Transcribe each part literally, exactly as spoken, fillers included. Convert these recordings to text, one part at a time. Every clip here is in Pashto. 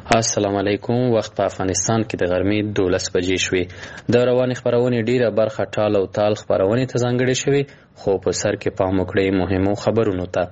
السلام علیکم. وخت په افغانستان کې د غرمې دولس بجې شوې. د روانې خپرونې ډیره برخه ټال او تال خپرونې ته ځانګړې شوې، خو په سر کې پام وکړئ مهمو خبرونو ته.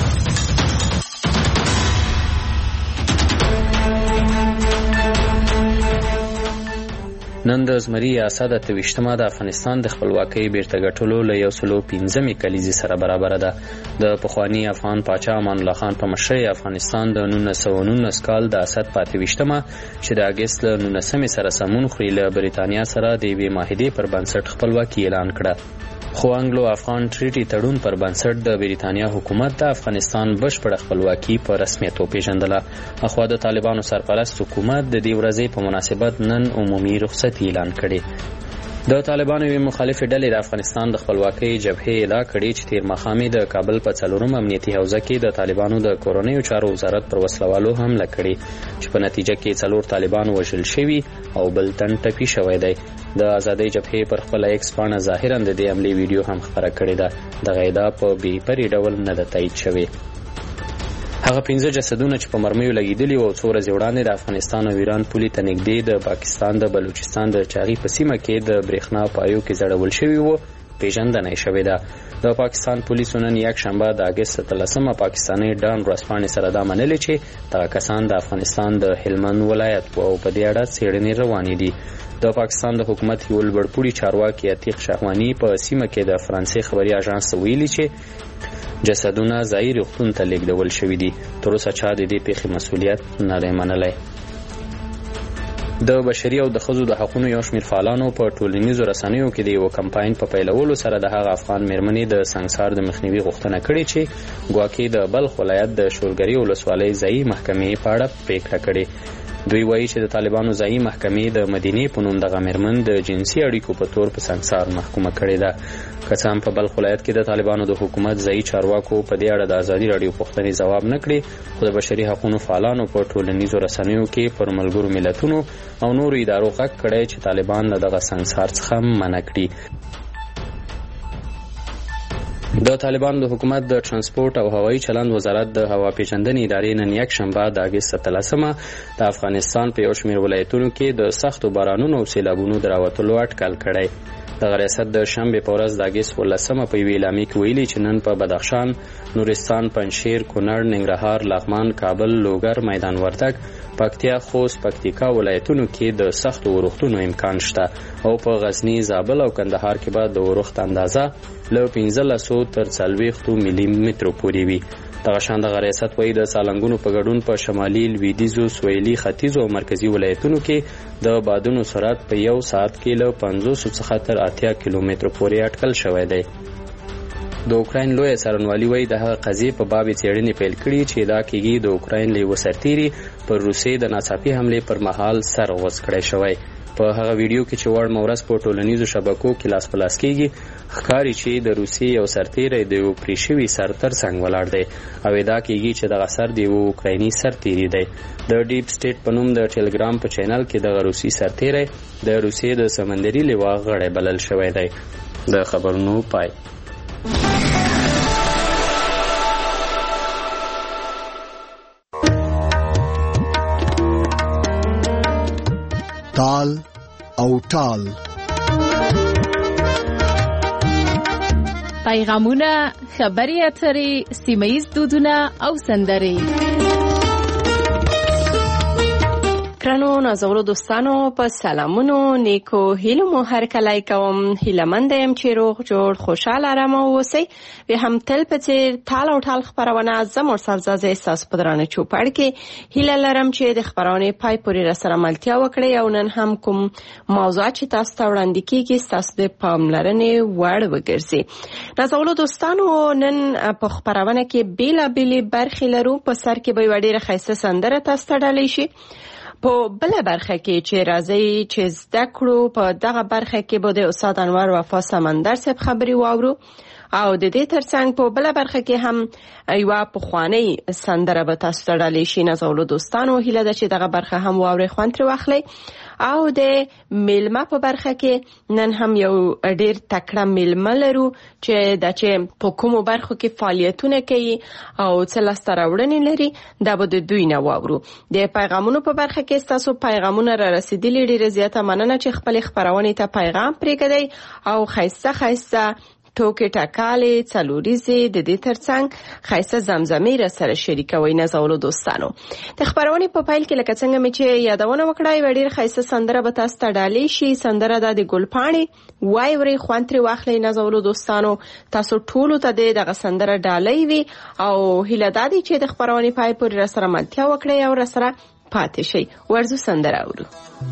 نن د زمري یاسه د اته ویشتمه د افغانستان د خپلواکۍ بیرته ګټلو له یو سلو پنځمې کلیزې سره برابره ده. د پخواني افغان پاچا امان الله خان په مشرۍ افغانستان د نولس سوه نولس کال د اسد په اته ویشتمه چې د اګست له نولسمې سره سمون خوري له بریتانیا سره د یوې معاهدې پر بنسټ خپلواکي اعلان کړه. خو انګلو افغان ټریټي تړون پر بنسټ د بریتانیا حکومت د افغانستان بشپړه خپلواکي په رسمیت وپېژندله. اخوا د طالبانو سرپرست حکومت د دې ورځې په مناسبت نن عمومي رخصتي اعلان کړې. د طالبانو یوې مخالفې ډلې د افغانستان د خپلواکۍ جبهې ادعا کړې چې تېر ماښام د کابل په څلورم امنیتي حوزه کې د طالبانو د کورنیو چارو وزارت پر وسلوالو حمله کړې چې په نتیجه کې څلور طالبان وژل شوي او بل تن ټپي شوی دی. د آزادۍ جبهې پر خپله ایکس پاڼه ظاهراً د دې حملې ویډیو هم خپره کړې ده. دغه ادعا په بې پرې ډول نه ده تایید شوې. هغه پنځه جسدونه چې په مرمیو لګېدلي وو او څو ورځې وړاندې د افغانستان او ایران پولې ته نږدې د پاکستان د بلوچستان د چاغي په سیمه کې د برېښنا پایو کې ځړول شوي وو پیژندنه یې شوې ده. د پاکستان پولیسو نن یکشنبه د اګست اتلسمه پاکستاني ډان ورځپاڼې سره دا منلې چې دغه کسان د افغانستان د هلمند ولایت وو او په دې اړه څېړنې روانې دي. د پاکستان د حکومت یو لوړپوړي چارواکي عتیق شهواني په سیمه کې د فرانسې خبري اژانس ته ویلي چې جسدونه ځایي روغتون ته لیږدول شوي دي. تر اوسه چا د دې پیښې مسؤلیت نه دی منلی. د بشري او د ښځو د حقونو یو شمېر فعالانو په ټولنیزو رسنیو کې د یوه کمپاین په پیلولو سره د هغه افغان میرمنې د سنګسار د مخنیوي غوښتنه کړې چې ګواکې د بلخ ولایت د شولګرې ولسوالۍ ځایي محکمې په اړه پریکړه کړې. دوی وایي چې د طالبانو ځایي محکمې د مدینې په نوم دغه میرمن د جنسي اړیکو په تور په سنګسار محکومه کړې ده. که څه هم په بلخ ولایت کې د طالبانو د حکومت ځایي چارواکو په دې اړه د ازادي راډیو پوښتنې ځواب نه کړې، خو د بشري حقونو فعالانو په ټولنیزو رسنیو کې پر ملګرو ملتونو او نورو ادارو غږ کړی چې طالبان له دغه سنګسار څخه منع کړي. د طالبانو د حکومت د ترانسپورت او هوایي چلند وزارت د هوا پیژندنې ادارې نن یکشنبه د اګست اتلسمه د افغانستان په یو شمېر ولایتونو کې د سختو بارانونو او سیلابونو د راوتلو اټکل کړی. دغه ریاست د شنبې په ورځ د اګست ولسمه په یوې اعلامیې کې ویلي چې نن په بدخشان، نورستان، پنجشیر، کونړ، ننګرهار، لغمان، کابل، لوګر، میدان وردګ، پکتیا، خوست، پکتیکا ولایتونو کې د سختو اورښتونو امکان شته او په غزني، زابل او کندهار کې به د اورښت اندازه له پنځلسو تر څلوېښتو ملي مترو پورې وي. دغه شان دغه ریاست وایي د سالنګونو په ګډون په شمالي، لویدیځو، سویلي، ختیځو او مرکزي ولایتونو کې د بادونو سرعت په یو ساعت کې له پنځوسو څخه تر اتیا کیلومترو پورې اټکل شوی دی. د اوکراین لویه څارنوالي وایي د هغه قضیې په باب څېړنې پیل کړي چې ادعا کېږي د اوکراین له یوه سرتیري پر روسیې د ناڅاپي حملې پر مهال سر غوڅ کړی شوی. په هغه ویډیو کې چې وړمه ورځ په ټولنیزو شبکو کې لاس په لاس کېږي، ښکاري چې د روسیې یو سرتیری د یو پرې شوي سر تر څنګ ولاړ دی او ادعا کېږي چې دغه سر د یوه اوکرایني سرتیري دی. د ډیپ سټیټ په نوم د ټیلګرام په چینل کې دغه روسي سرتیری د روسیې د سمندري لوا غړی بلل شوی دی. د خبرونو پای. تال او ټال پیغامونه، خبري اترې، سیمه‌ییز دودونه او سندرې. کرانو نازولو دوستانو په سلامونو، نیکو هیلو مو هر کلی کوم. هیلهمند یم چې روغ جوړ خوشحاله آرامه واوسئ. بیا هم تل په څېر تال او ټال خپرونه زه مرسل زازۍ ستاسو په درانه چوپړ کې هیله لرم چې د خپرونې پای پورې راسره ملتیا وکړئ او نن هم کوم موضوع چې تاسو ته وړاندې کېږي ستاسو د پاملرنې وړ وګرځي. نازولو دوستانو نن په خپرونه کې بېلابېلې برخې لرو. په سر کې به یوه ډېره ښایسته سندره تاسو ته ډالۍ شي. په بله برخه کې چې راځي چې زده کړو، په دغه برخه کې به د استاد انور وفا سمندر صاحب خبري واورو او د دې ترڅنګ په بل برخه کې هم یو پخوانی سندره به تاسو ته ډالې شي. نازولو دوستانو هیله ده چې دغه برخه هم واوري خوند تر واخلي. او د میلمه په برخه کې نن هم یو ډیر تکړه میلمه لرو چې د چې په کومو برخو کې فعالیتونه کوي او څه لاسته راوړنې لري دا به د دوی نه واورو. د پیغامونو په برخه کې تاسو پیغامونه را رسیدلي، ډیره زیاته مننه چې خپل خبرونه ته پیغام پرېږدئ او خیسته خیسته ټوکې ټکالې څلوریزې د دې ترڅنګ خیسته زمزمې را سره شریکوي. نازولو دوستانو د خبرونې په پیل کې لکه څنګه مې چې یادونه وکړای و ډیر خیسته سندره به تاسو ته ډالې شي. سندره د ګلپاڼې وای ورې خوان تر واخلې. نازولو دوستانو تاسو ټول ته دغه سندره ډالې وي او هیله دادی چې د خبرونې پای پورې را سره ملتیا وکړي او را سره پاتې شي. ورزو سندره اورو.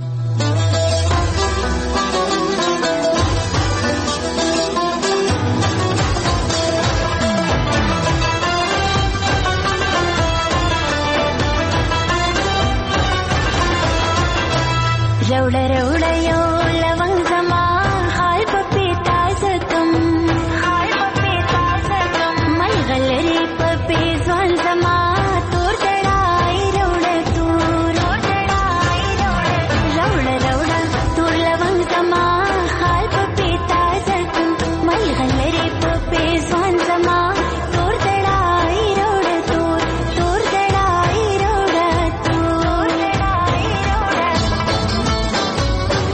रौड़ रौड़ यो लवंग जमा हाल पपी ताजकम हाल पपी ताजकम मल गलरी पपी ज्वान जमा तोर दड़ाई रौड़ तूर दड़ाई रौड़ रौड़ रौड़ तोर लवंग जमा हाल पपी ताजकम मल गलरी पपी ज्वान जमा तोर दड़ाई रौड़ तूर तोर दड़ाई रौड़ तूर दड़ाई रौड़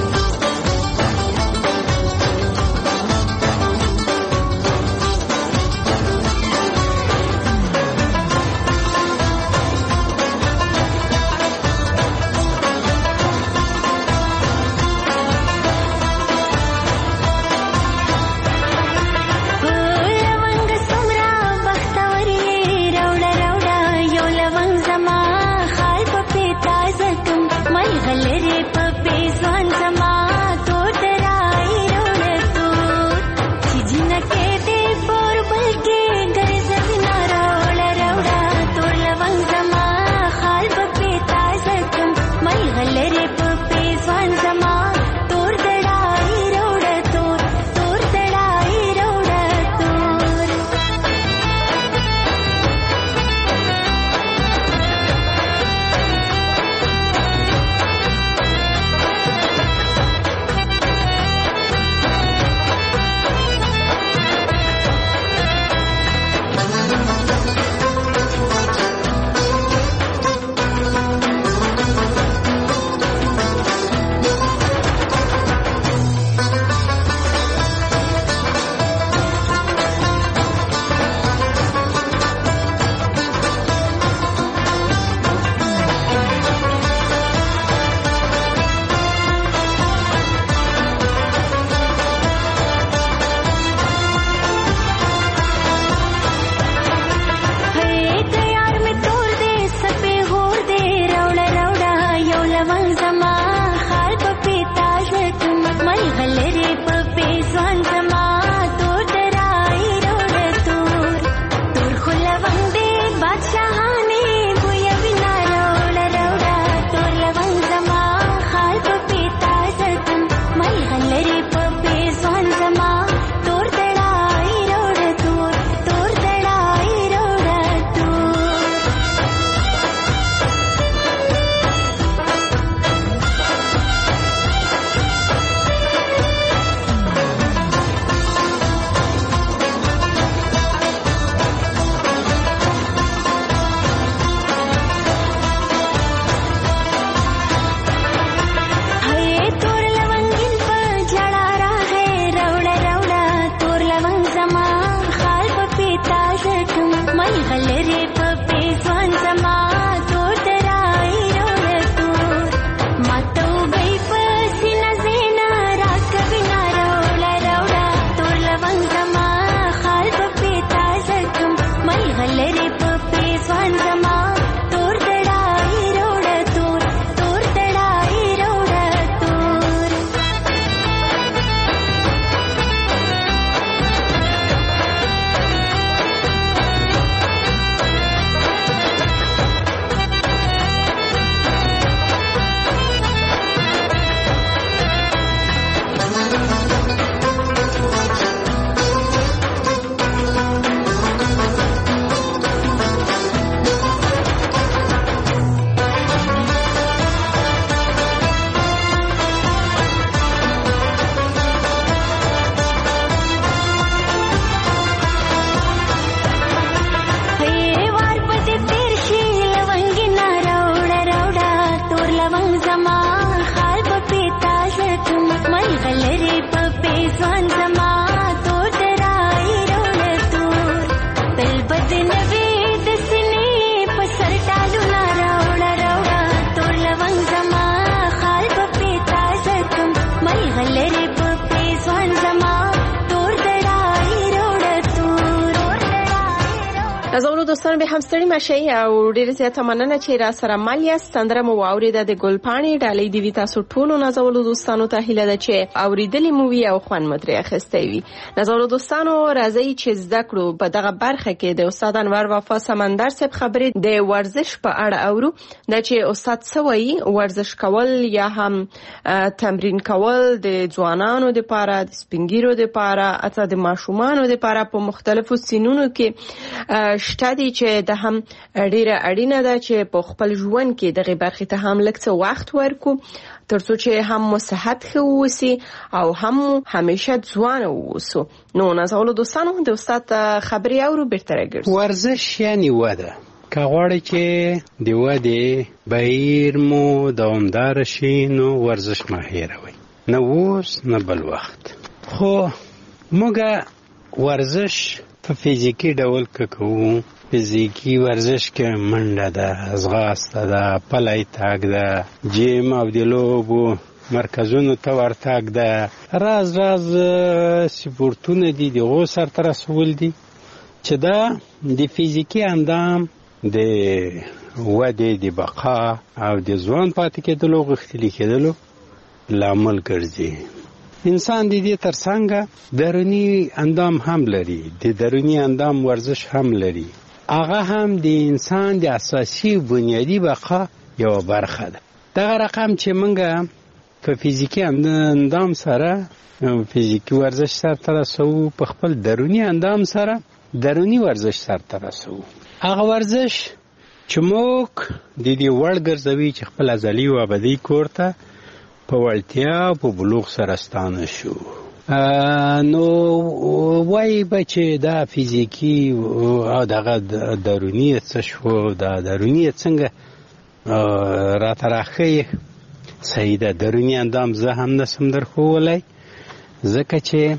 دوستانو به هم ستړي مشي او ډیر زیاته مننه چې را سره مل یاست. سندره مو واوریده د ګلپاڼې ډالۍ دی تاسو ټولو نازولو دوستانو ته هیله ده چې اوریدلې مو وي او خوند مو ترې اخیستی وي. نازولو دوستانو راځي چې زده کړو په دغه برخه کې د استاد انور وفا سمندر صاحب خبرې د ورزش په اړه اورو. د چې استاد څه وایي ورزش کول یا هم تمرین کول د ځوانانو لپاره د سپینګیرو لپاره اته د ماشومانو لپاره په مختلفو سنونو کې شته دي چې د هم ډیره اړینه ده چې په خپل ژوند کې دغه برخې ته هم لږ څه وخت ورکو ترڅو چې هم مو صحت ښه واوسي او هم همیشه ځوان واوسو. نو نازولو دوستانو د استاد خبرې اورو بیرته راګرځو. ورزش یعنی وده که غواړئ چې د ودې بهیر مو دوامداره شي نو ورزش مه هېروئ، نه اوس نه بل وخت. خو موږ ورزش په فزیکی ډول که کوو، فزیکی ورزش کې منډه ده، ځغاسته ده، پلی تګ ده، جیم او د لوبو مرکزونو ته ورتګ ده، راز راز سپورتونه دي د هغو سرته رسول دي چې دا د فزیکي اندام د ودې د بقا او د ځوان پاتې کېدلو غښتلي کېدلو لامل ګرځي. انسان د دې ترڅنګ درونی اندام هم لري، د درونی اندام ورزش هم لري. هغه هم د انسان د اساسي بنیادی بقا یو برخه ده. دغه رقم چې موږ په فزیکی اندام سره فزیکی ورزش سرته رسوو، په خپل درونی اندام سره درونی ورزش سرته رسوو. هغه ورزش چې موږ د دې وړ ګرځوي چې خپل ازلي و ابدي کور ته په وړتیا په بلوغ سره ستانه شو. نو وای بچې دا فزیکی او دغه درونی څه شو، دا درونی څنګه راته راښیي؟ صحیح ده، درونی اندام زه هم نسم درښولی، ځکه چې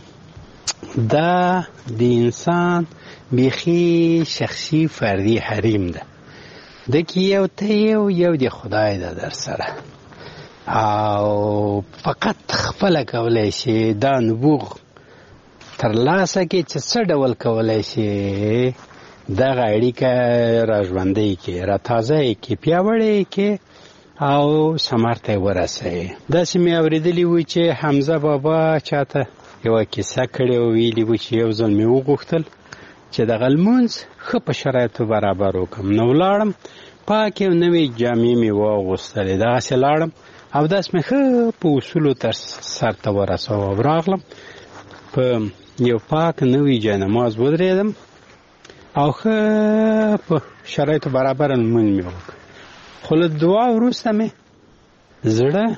دا د انسان بیخي شخصي فردي حریم ده. دکې یو ته یو یو د خدای ده در سره، او فقط خپل کولای شي دا نبوغ تر لاسه کې چې څه ډول کولای شي دغه اړیکه را ژوندۍ کې، را تازه کې، پیاوړې کې او ثمر ته ورسوي. داسې مې اورېدلي وو چې حمزه بابا چاته یوه کیسه کړې او ویلي وو چې یو ځل مې وغوښتل چې دغه لمونځ ښه په شرایطو برابر وکړم. نو ولاړم، پاکې نوې جامې مې واغوستلې، دغسې لاړم او داس مې ښه په اصولو تر سر ته ورسوه او راغلم، په یو پاک نوی جاینماز ودرېدم او ښه په شرایطو برابر لمونځ مې وکړ. خو له دعا وروسته مې زړه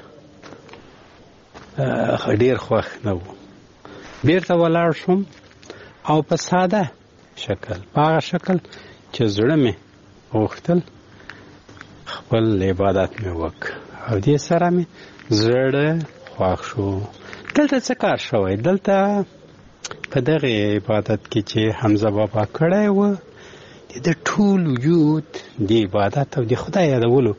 ډېر خوښ نه و. بیرته ولاړ شوم او په ساده شکل، په هغه شکل چې زړه مې غوښتل خپل عبادت مې وکړ او دې سره مې زړه خوښ شو. دلته څه کار شوی؟ دلته په دغه عبادت کې چې حمزه بابا کړی و، د ټول وجود د عبادت او د خدای یادولو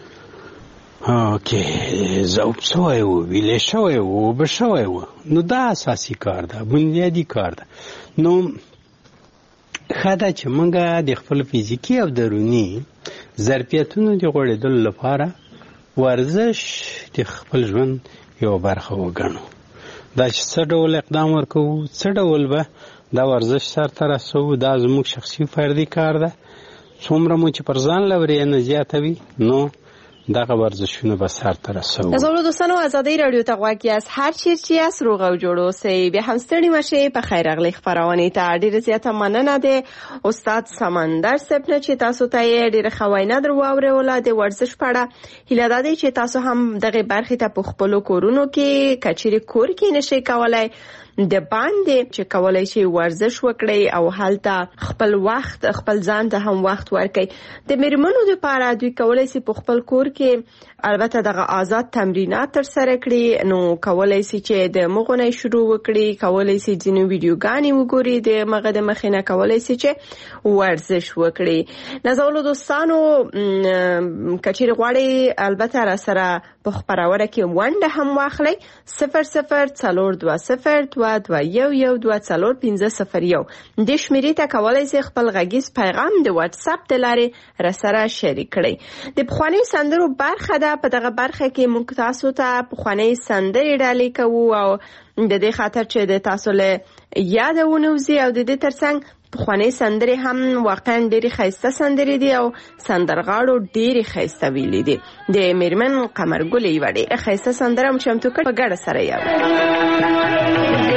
کې ذوب شوی و، ویلې شوی و، اوبه شوی و. نو دا اساسي کار ده، بنیادي کار ده. نو ښه ده چې موږ د خپل فزیکي او دروني ظرفیتونو د غوړېدلو لپاره ورزش د خپل ژوند یو برخه وګڼو. دا چې څه ډول اقدام ورکوو، څه ډول به دا ورزش سرته رسوو، دا زموږ شخصي فردي کار ده. څومره مو چې پر ځان لورې نه زیاتوي نو دغه ورزشونه به سرته رسوو. نازولو دوستانو، ازادۍ راډیو ته غوږ یاست، هر چیرې چې یاست روغ او جوړ اوسئ. بیا هم ستړي مشئ. په خیر راغلئ خپرونې ته ډېره زیاته مننه ده استاد سمندر صاحب نه چې تاسو ته یې ډېره ښه وینا در واورېوله د ورزش په اړه. هیله دا ده چې تاسو هم دغې برخې ته په خپلو کورونو کې که چیرې کور کې نشئ کولی د باندې چې کولای شي ورزش وکړي او هلته خپل وخت خپل ځان ته هم وخت ورکړي. د میرمنو لپاره دوی کولای شي په خپل کور کې البته دغه آزاد تمرینات تر سره کړي. نو کولای شي چې د مغونه شروع وکړي، کولای شي ځینې ویډیوګانې وګوري، د مغه د مخې نه کولای شي چې ورزش وکړي. نازولو دوستانو، کچیر غواړي البته را سره په خبرونه کې ونده هم واخلي. صفر صفر څلور دوه صفر دوه دوه یو یو دوه څلور پنځه صفر یو د شمیرې ته کولای شئ خپل غږیز پیغام د واتس اپ د لارې راسره شریک کړئ. د پخوانیو سندرو برخه ده. په دغه برخه کې موږ تاسو ته پخوانۍ سندرې ډالۍ کوو او د دې خاطر چې د تاسو له یادونه وزي او د دې ترڅنګ پخوانۍ سندرې هم واقعا ډېرې ښایسته سندرې دي او سندرغاړو ډېرې ښایسته ویلي دي. د میرمن قمرګل یوه ډېره ښایسته سندره هم چمتو کړې په ګډه سره یو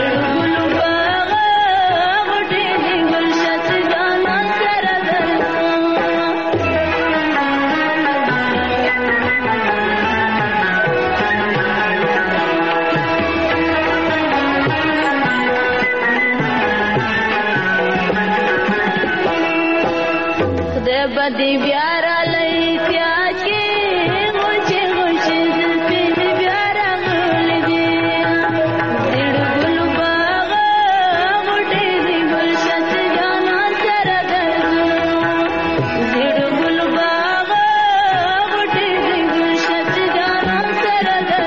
بدی بیارا لئی پیاج کے مجھے خوشی زلفی بیارا غل دی زیڑ گل باغا غٹی دی گلشت جانا سردر زیڑ گل باغا غٹی دی گلشت جانا سردر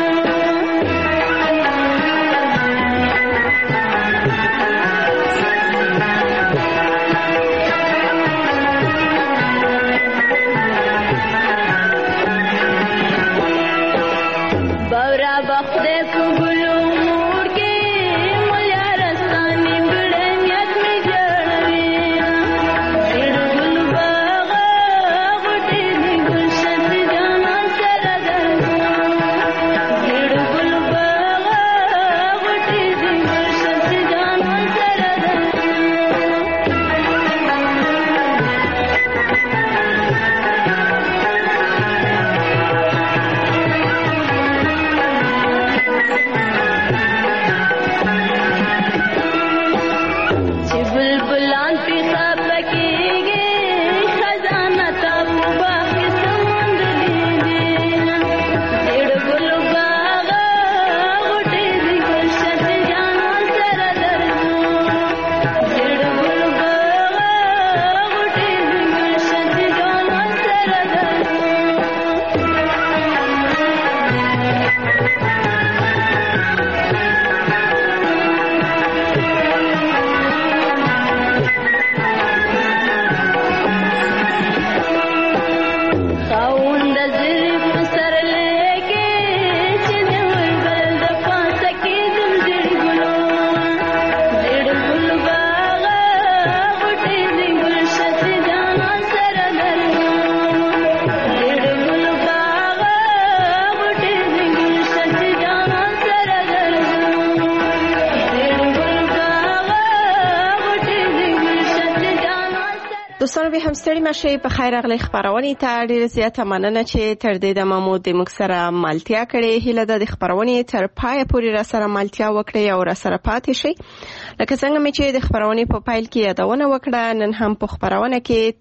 دوستانو به هم ستړي مشه په خیر اغلی خبرونه ته ډیره زیاته مننه چې تر دې د مامو د مک سره مالتیا کړي. هیله ده د خبرونه تر پای پورې را سره مالتیا وکړي او را سره پاتې شي. لکه څنګه مې چې د خبرونه په پایل کې یادونه وکړه، نن هم په خبرونه کې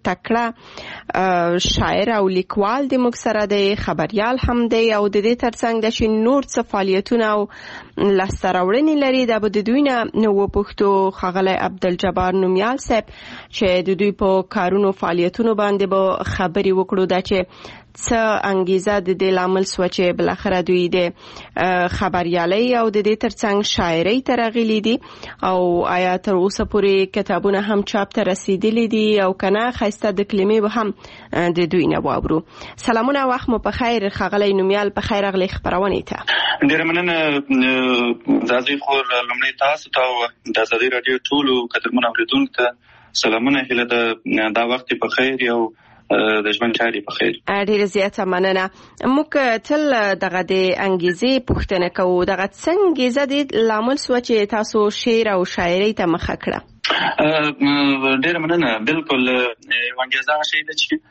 تکړه شاعر او لیکوال د مک سره د خبريال هم دی او د دې ترڅنګ د شین نور څه فعالیتونه او لاسراوړنې لري. د بده دوی نه نو پښتو خغله عبدالجبار نومیال صاحب چې د دوی په کارونو فعالیتونو باندې به خبري وکړو دا چې څه انګیزه د دې لامل سوچې بل اخر دوی د خبريالي او د دې ترڅنګ شاعري ترغلي دي او آیا تر اوسه پورې کتابونه هم چاپ ته رسیدلي دي او کنه خاصه د کلمې به هم د دوی نه واورو. سلامونه وخت مو په خیر خغلی نومیال په خیر اغلی خبرونه ته ډیر مننه. زازي خور لمړی تاسو ته د ازادي رادیو ټولو قدرمن اوریدونکو ته سلامونه. هیله ده دا وخت په خیر او د ژوند چاري په خیر. ډیره زیاته مننه. موږ تل دغه د انګیزې پوښتنه کوو، دغه څنګه زده لامل سوچ تاسو شعر او شاعري ته مخه کړه؟ ډیره مننه. بالکل انګیزه شي چې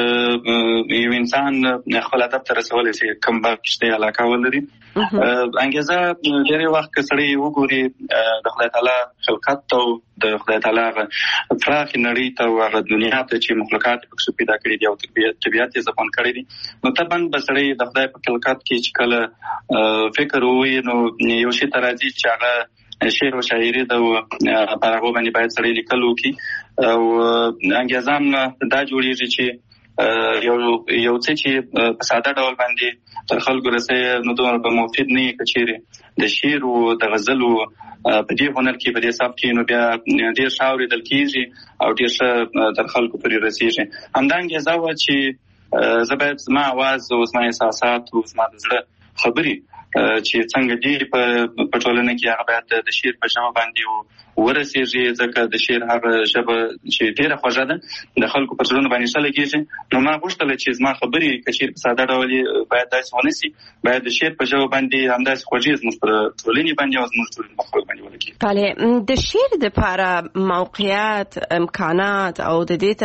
یو انسان خپل هدف ته رسولای شي، کوم بشته علاقه ولري. انګیزه ډیره وخت کسړي وګوري د خدای تعالی خلقت او د خدای تعالی فراخ نړۍ ته او دنیا ته چې مخلوقات پکې پیدا کړی دي او طبيعت یې ځپون کړی دي. نو طبعا بسړي د خدای په خلقت کې چې کله فکر ووي نو یو شی ترازی چې هغه شعر او شاعري د پرغو باندې باید سړي لیکلو کی او انګیزان دا جوړیږي چې یو یو څه چې په ساده ډول باندې تر خلکو رسي نو دومره به مفید نه وي که چیرې د شعر او د غزلو په دې هنر کې په دې صف کې نو بیا ډېر ښه اورېدل کېږي او ډېر ښه تر خلکو پورې رسېږي. همدا انګېزه وه چې زه باید زما اواز او زما احساسات او زما د زړه خبرې چې څنګه دي په ټولنه کې هغه باید د شعر په ژبه باندې ورسېږي، ځکه د شعر هغه ژبه چې ډېره خوږه ده د خلکو پر زړونو باندې ښه لګېږي. نو ما غوښتل چې زما خبرې که چېرې په ساده ډول باید داسې ونه سي، باید د شعر په ژبه باندې همداسې خوږې زموږ پر ټولنې باندې او زموږ ټولنې په خلکو باندې ولګېږي. بله، د شعر دپاره موقعیت، امکانات او د دې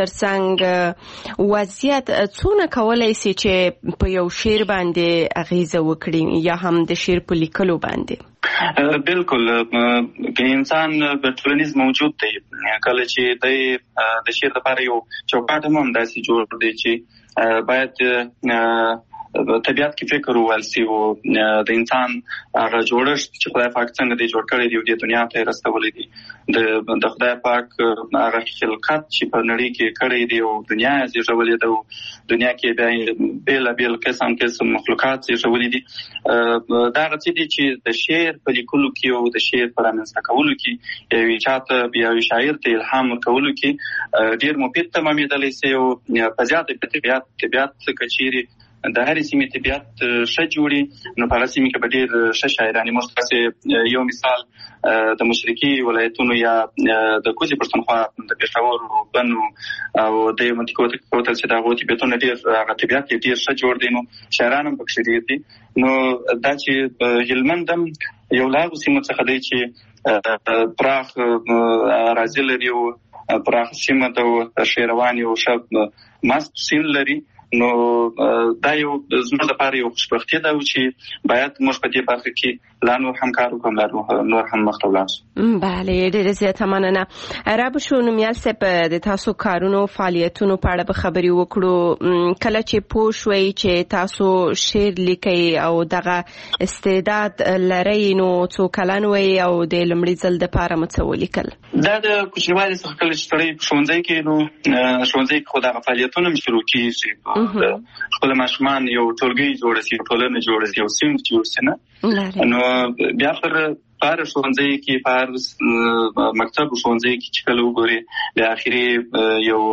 ترڅنګ وضعیت څونه کولی سي چې په یو شعر باندې اغیزه وکړي یا هم د شعر په لیکلو باندې؟ بالکل، که انسان په ټولنیز موجود دی، کله چې دی د شعر لپاره یو چوکاټ هم همداسې جوړ دی چې باید طبیعت کې فکر وویل سي او د انسان هغه جوړښت چې خدای پاک څنګه دی جوړ کړی دی او دې دنیا ته یې رسولی دی، د خدای پاک هغه خلقت چې په نړۍ کې کړی دی او دنیا یې زېږولې ده او دنیا کې بیا بېلابېل قسم قسم مخلوقات زېږولي دي. دا هغه څه دي چې د شعر په لیکلو کې او د شعر په رامنځته کولو کې یوې چا ته یوې شاعر ته الهام ورکولو کې ډېر مفید تمامېدلی سي او په زیاته په طبیعت طبیعت که چیرې د هرې سیمې طبیعت ښه جوړي نو په هغه سیمې کې به ډېر ښه شاعران وي. موږ تاسې یو مثال د مشرقي ولایتونو یا د کوزې پښتونخوا د پېښور بنو او د منطقې کوتل چې د هغو طبیعتونه ډېر هغه طبیعت یې ډېر ښه جوړ دی، نو شاعران هم پکښې ډېر دي. نو دا چې هلمند هم یو له هغو سیمو څخه دی چې پراخ اراضي لري او پراخ سیمه ده او شعروان یو ښه مست سیند لري. نو دا یو زموږ لپاره یو خوشبختي ده چې باید موږ په دې برخه کې لا نور هم کار وکړو، نور هم مخته ولاړ شو. بله، ډېره زیاته مننه. رابشو نومیال صاحب، د تاسو کارونو فعالیتونو په اړه به خبرې وکړو. کله چې پوه شوئ چې تاسو شعر لیکئ او دغه استعداد لرئ نو څو کلن وئ او د لومړي ځل دپاره مو څه ولیکل؟ دا د کوچنیوالي څخه کله چې سړی په ښوونځي کې نو ښوونځي کې خو دغه فعالیتونه هم شروع کېږي، خپل ماشومان یو ټولګي جوړه سي، ټولنه جوړه سي، یو صنف جوړ سي نه. نو بیا پر هر ښوونځي کې په هر مکتب ښوونځي کې چې کله وګوري د اخري یو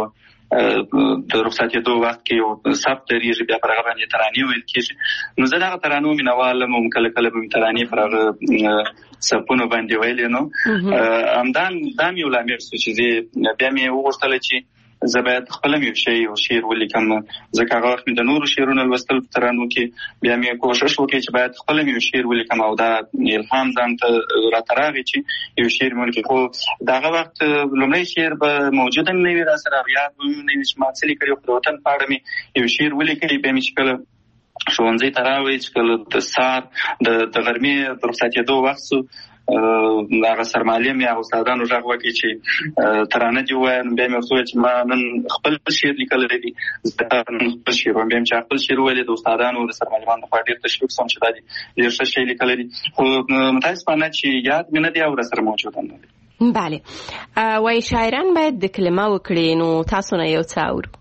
د رخصتېدو وخت کې یو صف درېږي، بیا پر هغه باندې ترانې ویل کېږي. نو زه د هغه ترانو مینوال یم او کله کله به مې ترانې پر هغه صفونو باندې ویلې. نو همدا دا مې یو لامل شو چې زه بیا مې وغوښتله چې زه باید خپله مې یو شی یو شعر ولیکم، ځکه هغه وخت مې د نورو شعرونو لوستل په ترانو کې، بیا مې کوښښ وکړ چې باید خپله مې یو شعر ولیکم او دا الهام ځان ته راته راغی چې یو شعر مې ولیکم. خو د هغه وخت لومړی شعر به موجود هم نه وي راسره، یاد به مې نه وي چې ما څه لیکلي، خو د وطن په اړه مې یو شعر ولیکلی. بیا مې چې کله ښوونځي ته راوړی، چې کله د سهار د غرمې د رخصتېدو وخت سو، هغه سرمعلم یا استادانو غږ وکړي چې ترانه دې ووایه. نو بیا مې ورته وویل چې ما نن خپل شعر لیکلی دی، زه نن خپل شعر وایم. بیا مې چې خپل شعر وویلې، د استادانو د سرمعلمانو لخوا ډېر تشویق شوم چې دا دې ډېر ښه شی لیکلی دی، خو متاسفانه چې یاد مې نه دی او راسره موجود هم نه دی. بله، وایي شاعران باید د کلمه وکړي، نو تاسو نه یو څه اورو.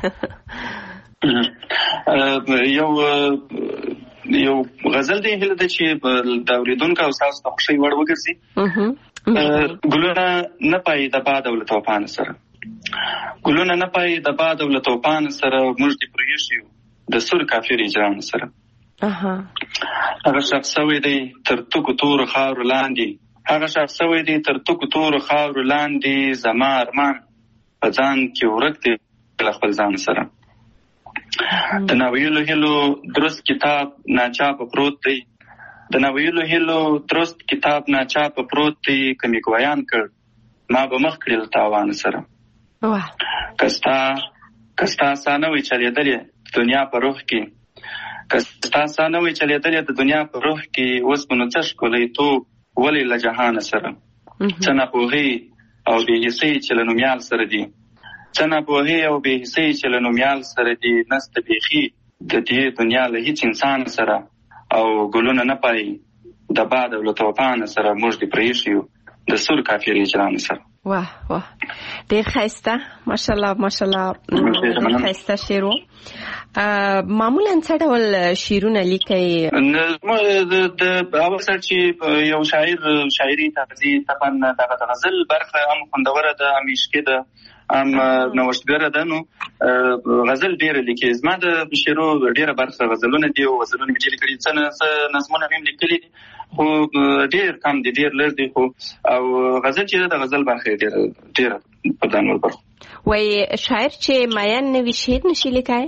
یو یو غزل دی هیله ده چې د اورېدونکو او ستاسو د خوښۍ وړ وګرځي. ګلونه نه پایي د باد او له توپان سره، ګلونه نه پایي د باد او له توپان سره، موږ دې پرېښي یو د سور کافر اجرام سره. هغه ښخ سوی دی تر تکو تورو خاورو لاندې، هغه ښخ سوی دی تر تکو تورو خاورو لاندې، زما ارمان په ځان کې ورک دی له خپل ځان سره. د ناویلو هیلو درست کتاب ناچاپه پروت دی، د ناویلو هیلو درست کتاب ناچاپه پروت دی، که مې ګویان کړ ما به مخ کړي له تاوان سره. که ستا که ستا ساه نه وی چلېدلې د دنیا په روح کې، که ستا ساه نه وی چلېدلې د دنیا په روح کې، اوس به نو څه ښکلی توب ولې له جهانه سره. څه ناپوهۍ او بې حسۍ چې له نومیال سره دي، څه ناپوهۍ او بې حسۍ چې له نومیال سره دي، نسته بیخي د دې دنیا له هیڅ انسان سره، او ګلونه نه پایي د باد او له توپان سره، موږ دې پرېښي یو د سور کافر اجرام سره. واه واه ډیر ښایسته ماشاءالله ماشاءالله ډیر ښایسته شعر و. معمولا څه ډول شعرونه لیکئ؟ د اول سر چې یو شاعر شاعري طرزي طبعا د غزل برخه هم خوندوره ده، هم عشقي ده، هم نوښتګره ده. نو غزل ډېره لیکي. زما د شعرو ډېره برخه غزلونه دي او غزلونه مې لیکلي، څه نظمونه مې هم لیکلي دي خو ډېر کم دي، ډېر لږ دي. خو او غزل چې ده د غزل برخه یې ډېره ډېره په دا نور برخو. وای شاعر چې مایان نه وي شعر نشي لیکای؟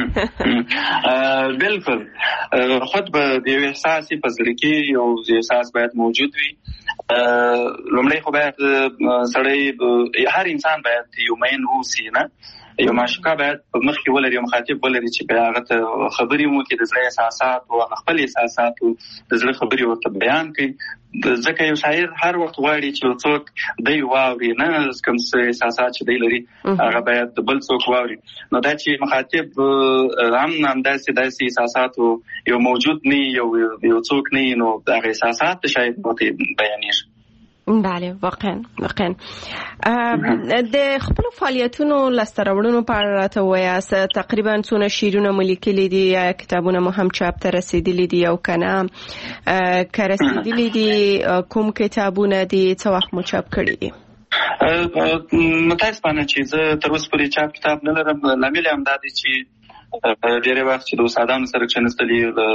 بالکل خود به د یو احساس په زړه کې یو احساس باید موجود وي. لومړی خو باید سړی هر انسان باید یو مین اوسي، نه یو معشوقه باید په مخ کې ولري، یو مخاطب ولري چې بیا هغه ته خبرې وکړي، د زړه احساسات او خپل احساسات او د زړه خبرې ورته بیان کړي. ځکه یو شاعر هر وخت غواړي چې یو څوک دی واوري، نه کوم څه احساسات چې دی لري هغه باید بل څوک واوري. نو دا چې مخاطب هم همداسې داسې احساسات یو موجود نه یو یو څوک نه، نو هغه احساسات شاید ورته بیانېږي. بله واقعا واقعا. د خپل فعالیتونو لاسته راوړنو په اړه راته ووایاست. تقریبا څونه شعرونه مو لیکلي دي یا کتابونه مو هم چاپ ته رسیدلي دي او که نه که رسیدلي دي کوم کتابونه دي، څه وخت مو چاپ کړي دي؟ متاسفانه چې زه تر اوسه پورې چاپ کتاب نه لرم. لامل یې همدا دی چې ډېری وخت چې د استادانو سره کښېنستلي،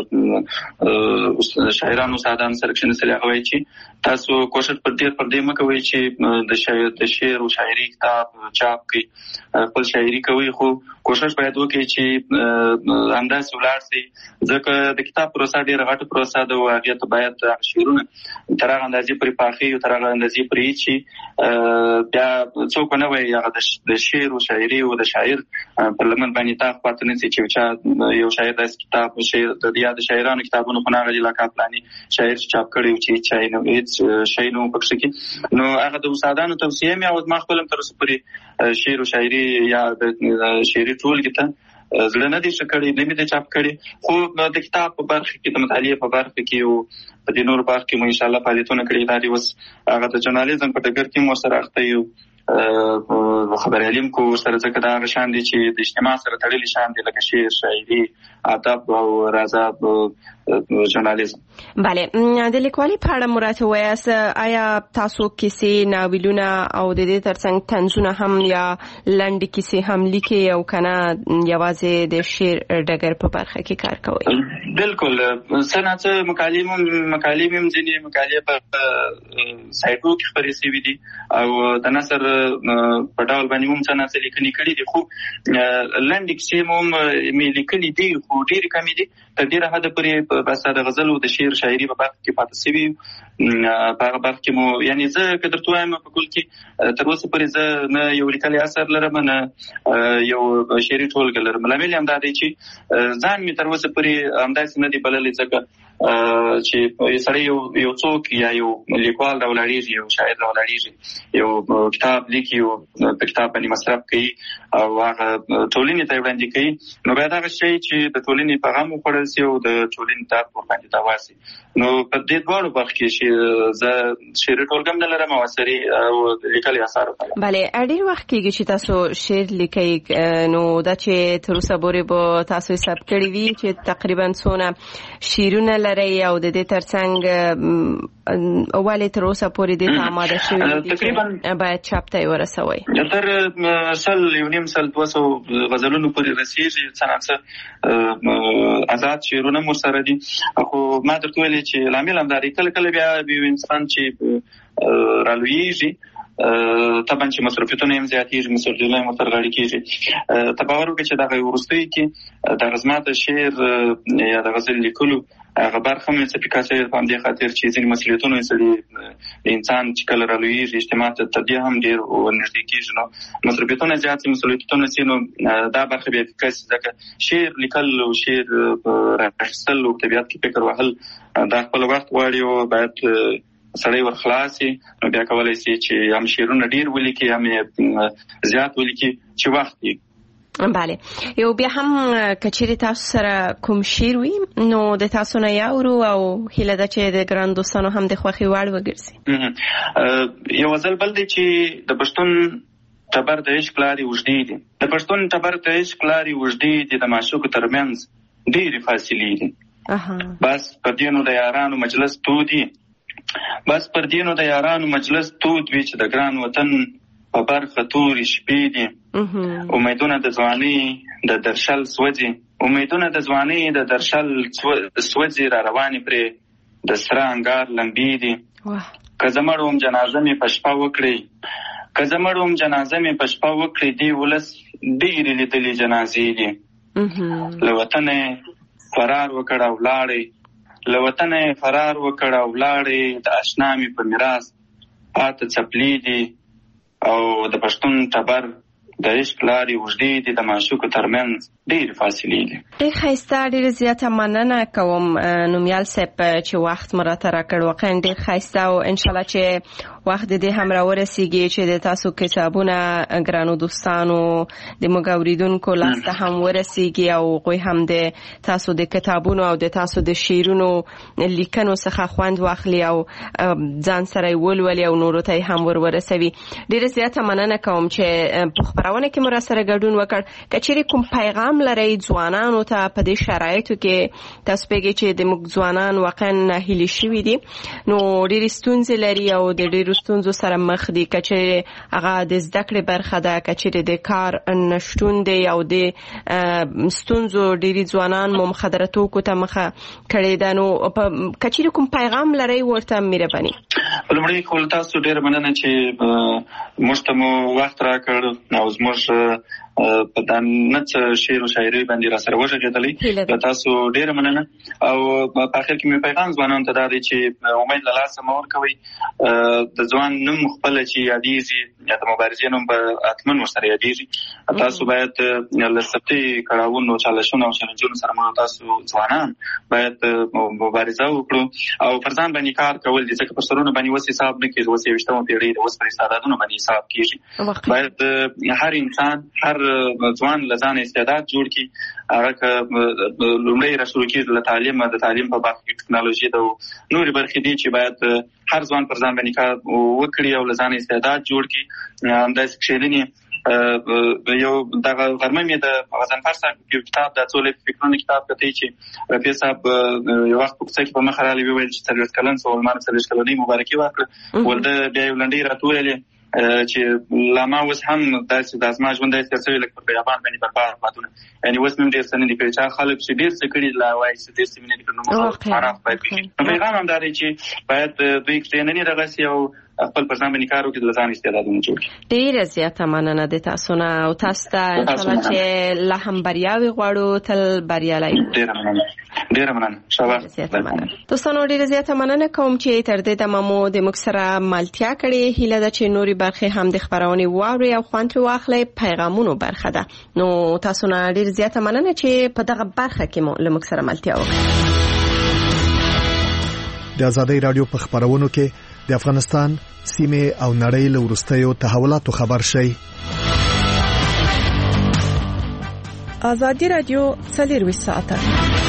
د شاعرانو استادانو سره کښېنستلي، هغه وایي چې تاسو کوشش پر ډېر پر دې مه کوئ چې د شاعر د شعر او شاعري کتاب چاپ کړئ، خپل شاعري کوئ، خو کوشش باید وکړئ چې همداسې ولاړ شئ. ځکه د کتاب پروسه ډېره غټه پروسه ده او هغې ته باید شعرونه تر هغه اندازې پورې پاخه او تر هغه اندازې پورې چې بیا څوک ونه وایي هغه د شعر او شاعري او د شاعر پر لمن باندې طاق پاتې نه شي چې چا یو شاعر داسې کتاب شعر د یا د شاعرانو کتابونو خو نه هغه علاقه پلاني شاعر چې چاپ کړی و چې چا یې نه هېڅ شی نه و پکښې کې. نو هغه د استادانو توصیه مې او زما خپل هم تر اوسه پورې شعر او شاعري یا د شعري ټولګې ته زړه نه دی ښه کړی، نه مې دی چاپ کړی. خو د کتاب په برخه کې، د مطالعې په برخه کې او په دې نورو برخو کې مو انشاءالله فعالیتونه کړي. دا دي اوس هغه د ژورنالیزم په ډګر کې مو ورسره اخته یو خبریالیم کو ورسره، ځکه دا هغه شیان دي چې د اجتماع سره تړلي شیان دي لکه شعر، شاعري، ادب او رضاب ژورنالیزم. بله، د لیکوالۍ په اړه مو راته ووایاست. آیا تاسو کیسې، ناولونه او د دې ترڅنګ طنزونه هم یا لنډې کیسې هم لیکئ او که نه یوازې د شعر ډګر په برخه کې کار کوئ؟ بالکل، څه نه څه مقالې مې هم ځینې مقالې په سایټو کې خپرې شوي دي او د نثر په ډول باندې هم څه نه څه لیکنې کړي دي. خو لنډې کیسې مو هم مې لیکلي دي خو ډېرې کمې دي. تر ډېره حده پورې بس د غزل او د شعر شاعري په برخه کې پاتې شوي. په هغه برخه کې مو یعنې زه که درته وایم په کل کې تر اوسه پورې زه نه یو لیکلی اثر لرم نه یو شعري ټولګه لرم. لامل یې همدا دی چې ځان مې تر اوسه پورې همداسې نه دی بللی، ځکه چې سړی یو یو څوک یا یو لیکوال راولاړېږي، یو شاعر راولاړېږي، یو کتاب لیکي او په کتاب باندې مصرف کوي او هغه ټولنې ته یې وړاندې کوي، نو باید هغه شی چې د ټولنې پیغام وخوړل شي او د ټولنې درد ورباندې دوا شي. نو په دې دواړو برخو کې چې زه شعري ټولګه هم نه لرم او اثري او لیکلي اثار هم. بله، ډېر وخت کېږي چې تاسو شعر لیکئ، نو دا چې تر اوسه پورې به تاسو حساب کړي وي چې تقریبا څونه شعرونه لرئ او د دې ترڅنګ ولې تر اوسه پورې دې ته آماده شوي دي چې باید چاپ ته یې ورسوئ؟ تر سل یو نیم سل دوه سوه غزلونو پورې رسېږي، څه نه څه آزاد شعرونه هم ورسره دي. خو ما درته ویلې چې لامل همدا دی، کله کله بیا یو انسان چې رالویېږي طبعا چې مصروفیتونه یې هم زیاتېږي، مسؤلیتونه یې ورته غاړې کېږي. ته باور وکړه چې دغه وروستیو کې دغه زما د شعر یا د غزل لیکلو هغه برخه مې څه پیکا شوې په همدې خاطر چې ځینې مسؤلیتونه یې سړي انسان چې کله رالویېږي اجتماع ته تر دې هم ډېر ورنږدې کېږي، نو مصروفیتونه زیات شي، مسؤلیتونه شي، نو دا برخه بیا پیکا شي. ځکه شعر لیکل او شعر راخیستل او طبیعت کې فکر وهل دا خپل وخت غواړي او باید سړی ورخلاص شي. نو بیا کولی شي چې هم شعرونه ډېر ولیکي هم زیات ولیکي چې وخت یې بله یو بیا هم کچېرې تاسو سره کوم شعر وي نو د تاسو نه یاورو او هیله ده چې د ګران دوستانو هم د خوښې وړ وګرځي. یو ځل بل دی چې د پښتون ټبر د عشق لارې اوږدې دي، د پښتون ټبر د عشق لارې اوږدې دي، د معشوقو ترمنځ ډېرې فاصلې دي. بس پر دې نو د یارانو مجلس تود وي، بس پر دې نو د یارانو مجلس تود وي چې د ګران وطن په برخه تورې شپې دي. امیدونه د ځوانۍ د درشل سوځي، امیدونه د ځوانۍ د درشل سوځي، را روانې پرې د سره انګار لمبې دي. که زه مړ وم جنازه مې په شپه وکړئ، که زه مړ وم جنازه مې په شپه وکړئ، دې ولس ډېرې لیدلې جنازې دي. له وطنه فرار وکړ او ولاړې، له وطنه فرار وکړ او ولاړې، د اشنا مې په میراث پاته څپلې دي. او د پښتون ټبر د عشق لارې اوږدې دي، د معشوقو ترمنځ ډېرې فاصلې دي. ډېر ښایسته، ډېره زیاته مننه کوم نومیال صاحب چې وخت مو راته راکړ. واقعا ډېر ښایسته او انشاءالله چې وخت د دې هم راورسیږي چې د تاسو کتابونه ګرانو دوستانو د موږ اورېدونکو لاس ته هم ورسیږي او هغوی هم د تاسو د کتابونو او د تاسو د شعرونو لیکنو څخه خوند واخلي او ځان سره یې ولولي او نورو ته یې هم ور ورسوي. ډېره زیاته مننه کوم چې په خپرونه کې مو راسره ګډون وکړ. که چیرې کوم پیغام لرئ ځوانانو ته په دې شرایطو کې، تاسو پوهیږئ چې د موږ ځوانان واقعا ناهیلي شوي دي، نو ډېرې ستونزې لري او د ډېرو ستونزو سره مخ دي. که چیرې هغه د زده کړې برخه ده، که چیرې د کار نشتون دی او د ستونزو ډېری ځوانان مو مخدره توکو ته مخه کړې ده، نو که چیرې کوم پیغام لرئ ورته مهرباني. لومړی خو تاسو ډېره مننه چې موږ ته مو وخت راکړ او زموږ په دا نه څه شعر او شاعري باندې را سره وغږېدلی. له تاسو ډېره مننه. او په اخر کې مې پیغام ځوانانو ته دا دی چې امید له لاسه مه ورکوئ. د ځوان نوم خپله چې یادېږي یا د مبارزې نوم به حتما ورسره یادېږي. تاسو باید له سختي کړاوونو، چالشونو او چلنجونو سره مو تاسو ځوانان باید مبارزه وکړو او پر ځان باندې کار کول دي، ځکه پر سرونو باندې اوس حساب نه کېږي. اوس یویشتمه پېړۍ ده، اوس پر استعدادونو باندې حساب کېږي. باید هر انسان، هر ځوان له ځانه استعداد جوړ کړي. هغه که لومړی را شروع کېږي له تعلیمه، د تعلیم په برخه کې ټکنالوژي ده او نورې برخې دي چې باید هر ځوان پر ځان باندې کار وکړي او له ځانه استعداد جوړ کړي. همداسې کښېننې یو دغه غرمه مې د غضنفر صاحب یو کتاب د څو لک فکرونو کتاب کتی چې رفیع صاحب یو وخت په کوڅه کې په مخه راغلی وویل چې څلوېښت کلن سو، ما څلوېښت کلنۍ مبارکي ورکړه. ول ده بیا یو لنډۍ راته ویلې چې لا ما اوس هم داسې د زما ژوند داسې تېر شوی لکه پر بیابان باندې برباد بادونه، یعنې اوس مې هم ډېر څه نه دي کړي. چې خلک چې ډېر څه کړي لا وایي چې ډېر څه مې نه دي کړي، نو موږ معرف باید کړي. پیغام هم دا دی چې باید دوی کښېننې دغسې او خپل پر ځان باندې کار وکړي، د ځان استعدادونه جوړ کړي. ډېره زیاته مننه د تاسو نه او تاسو ته انشاءالله چې لا هم بریاوې غواړو، تل بریالی. ډېره مننه. ډېره مننه. ښه دوستانو، ډېره زیاته مننه کوم چې تر دې دمه مو د موږ سره ملتیا کړې. هیله ده چې نورې برخې هم د خپرونې واورئ او خوند ترې واخلئ. پیغامونو برخه ده، نو تاسو نه ډېره زیاته مننه چې په دغه برخه کې مو له موږ سره ملتیا وکړه. د ازادۍ راډیو په خپرونو کې د افغانستان سیمه او نړۍ له وروستیو تحولاتو خبر شئ. ازادي راډیو څلرویشت ساعته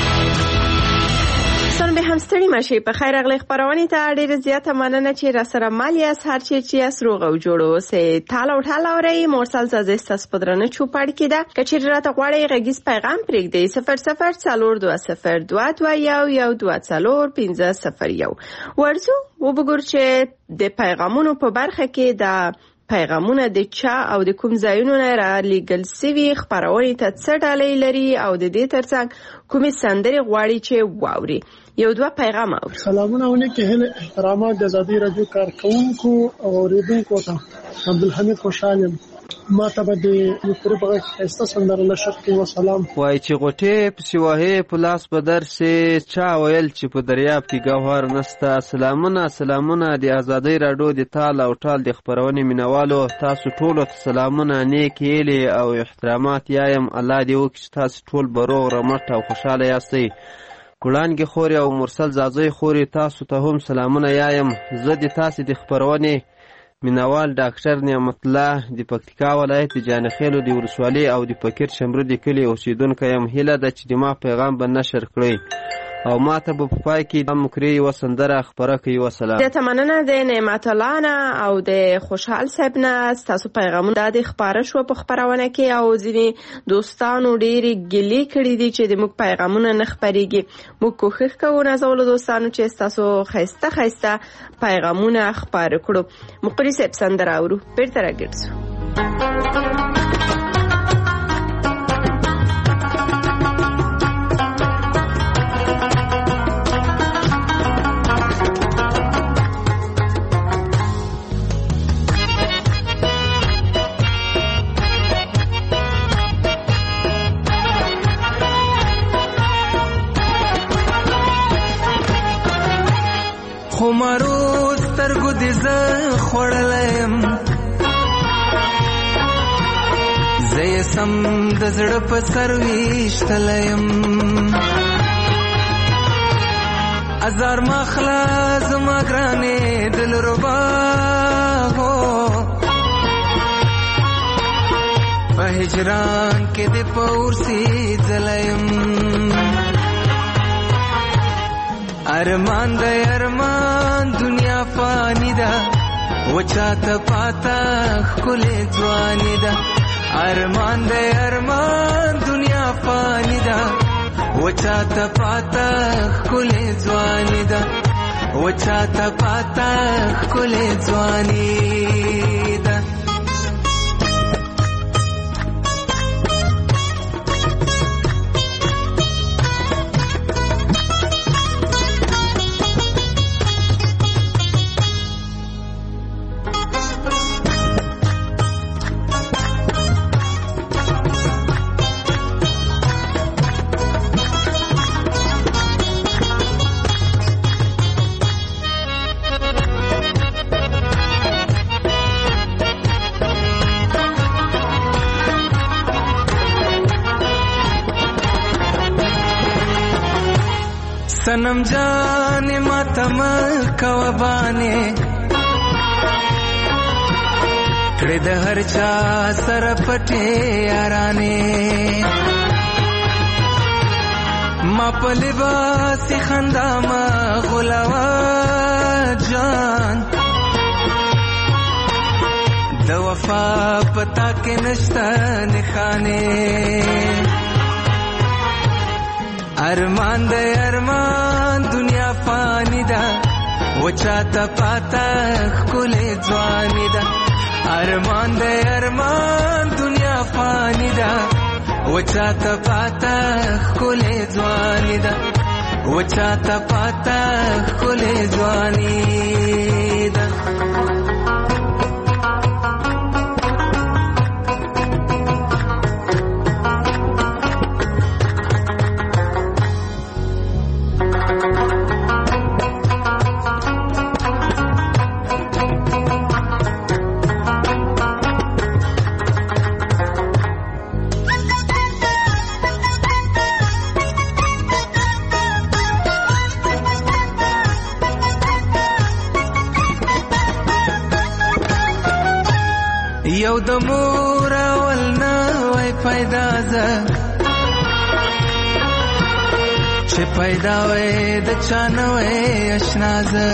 سن به هم ستړي ماشي. په خیر اغلی خبرونه ته ډیره زیاته مننه چې را سره مالیاس هر چی چې اسروغ او جوړو سه تاله او ټاله اوري مرسل زازه ستاسو پدرنه چوپړ کیده کچې راته غواړي غږیز پیغام پرېږدي صفر صفر څلور دوه صفر دوه دوه یو یو دوه څلور پنځه صفر یو. ورزو وبګور چې د پیغامونو په برخه کې د پیغامونه د چا او د کوم ځایونو نه را لېږل سوي خپرونې ته څه ډالۍ لري او د دې ترڅنګ کومې سندرې غواړي چې واوري. یو دوه پیغام اوري. سلامونه ونکه هله احترامات د ازادي رادیو کارکونکو او اوریدونکو ته. عبدالحمید خوشحالم. ما ته به د یو پربغه خسته سندره نشر کې وسلام وای چې غټه په سیواه په لاس بدر سه چا ویل چې په دریاب کې گوهر نسته. سلامونه سلامونه د ازادي رادیو د تال او ټال د خبرونه مینوالو تاسو ټول ته سلامونه نیک هیله او احترامات یایم. الله دې وکړي تاسو ټول بروغ رمټ او خوشاله یاستئ. ګلانګي خوري او مرسل زازوی خوري تاسو ته هم سلامونه یایم. زه د تاسو د خبرونه مینوال ډاکټر نعمت الله د پکتیکا ولایت د جانخیلو د ولسوالۍ او د فقیر شمرو د کلي اوسیدونکی یم. هیله ده چې د ما پیغام به نشر کړئ او ما ته به په پای کې د مکرې یوه سندره خپره کړي. وسلام. زیاته مننه د نعمت الله نه او د خوشحال صاحب نه. ستاسو پیغامونه دا د خپاره شو په خپرونه کې او ځینې دوستانو ډېرې ګیلې کړي دي چې د موږ پیغامونه نه خپرېږي. موږ کوښښ کوو نازولو دوستانو چې ستاسو ښایسته ښایسته پیغامونه خپاره کړو. مقري صاحب سندره اورو بیرته راګرځو. خمارو سترګو دې زه خوړلیم، زه یې سم د زړه په سر ویشتلیم. ازار مخلا زما ګرانې دلربا هو، په هجران کې دې په ورسي ځلیم. ارمان د ارمان دنیا فانی ده، وچاته پاتا ښکلې ځواني ده. ارمان د ارمان دنیا فانی ده، وچاته پاتا ښکلې ځواني ده. وچاته پاتا ښکلې ځواني ده. सनम जाने मातम कवबाने कड़े द हर चा सर पटे याराने मा पलिबास खंदा मा गुलावा जान द वफा पता के नश्ता निखाने. ارمان د ارمان دنیا فانی ده، وچاته پاتا ښکلې ځواني ده. ارمان د ارمان دنیا فانی ده، وچاته پاتا ښکلې ځواني ده. وچاته پاتا ښکلې ځواني ده. یو د مور اول نه وای پیدا زه چې پیدا وای د چا نه وای اشنا زه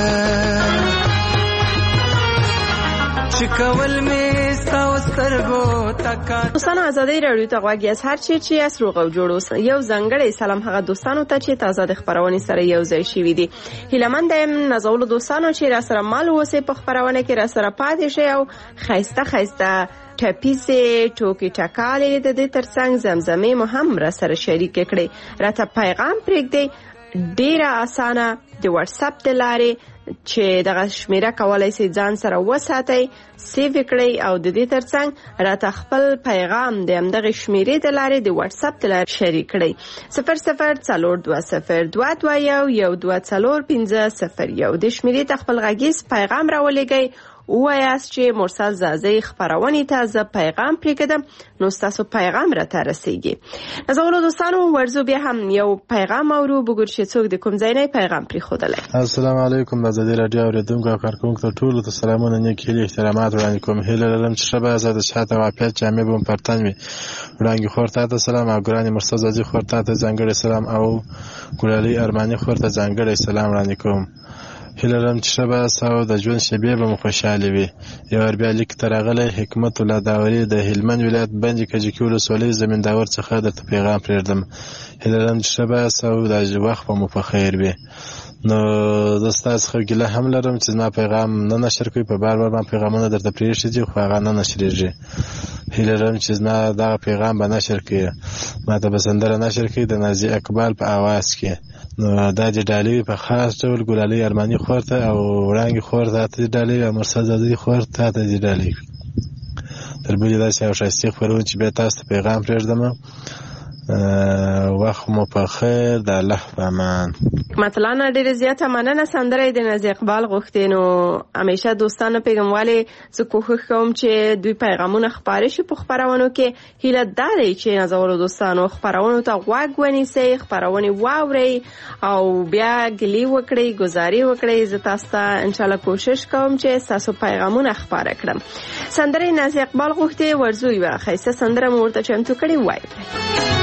چې کول مې ستا سترګو تکا. دوستانو ازادي رادیو ته غواړي از هر چی چې اس روغ او جوړو یو ځنګړی سلام هغه دوستانو ته چې تازه د خبرونه سره یو ځای شي دي. هیلمن دم نازول دوستانو چې را سره مال وسه په خبرونه کې را سره پاتې شي او خيسته خيسته ټپیسه ټوکی ټکالې د دې ترڅنګ زمزمه مو هم را سره شریک کړي. راته پیغام پرېږدي ډیره اسانه د واتس اپ د لارې چې دغه شمیره کولای شي ځان سره وساتئ، سیو کړئ او د دې ترڅنګ راته خپل پیغام د همدغه شمیرې د لارې د واتس اپ د لارې شریک کړئ. صفر صفر څلور دوه صفر دوه دوه یو یو دوه څلور پنځه صفر یو د شمیرې ته خپل غږیز پیغام راولېږئ وایاست چې مرسل زازی خبرونې ته زه پیغام پرېږدم نو ستاسو پیغام را ته رسیږي. نازولو دوستانو ورزو بیا هم یو پیغام اورو بګور چې څوک د کوم ځای نه پیغام پرېښودلی. السلام علیکم د ازادي راډیو اورېدونکو او کارکوونکو ته ټولو ته سلامونه نیک هیلې احترامات وړاندې کوم. هیله لرم چې ښه به زه د شاته واقعیت جامې به مو پر تن وي. وړانګې خور ته ته سلام او ګرانې مرسل زازي خور ته ته ځانګړی سلام او ګلالۍ ارماني خور ته ځانګړی سلام وړاندې کوم. هیله لرم چې ښه به سو د ژوند شېبې به مو خوشحالې وي. یو ور بیا لیک ته راغلی حکمت الله داوري د هلمند ولایت بندې کجکي ولسوالۍ زمینداور څخه درته پیغام پرېږدم. هیله لرم چې ښه به سو د وخت به مو په خیر وي. نو زه ستاسو څخه ګیله هم لرم چې زما پیغام نه نشر کوي. په بار بار ما پیغامونه درته پرېښي دي خو هغه نه نشرېږي. هیله لرم چې زما دغه پیغام به نشر کړي. ما ته به سندره نشر کړي د نازي اقبال په اواز کې. نو دا د ډالۍ په خاص ډول ګلالۍ ارماني خور ته او وړانګې خور ته ته ډالۍ او مرسل زازي خور ته ته ډالۍ. تر بلې داسې یو ښایسته خپرونه چې بیا تاسو ته پیغام پرېږدم. وخت مو په خیر د الله په امان. مثلا ډېر زیاته مننه سندره د نازي اقبال غوښتې. نو همیشه دوستانو پیغاموالې زه کوښښ کوم چې دوی پیغامونه خپاره شي په خپرونو کې. هیله دا دی چې نازولو دوستانو خپرونو ته غوږ ونیسئ، خپرونې واورئ او بیا ګلې وکړئ، ګزاري وکړئ. زه تاسو ته انشاءالله کوشش کوم چې ستاسو پیغامونه خپاره کړم. سندره نازي اقبال غوښتې ورزو یوه ښایسته سندره مو ورته چمتو کړې وایي.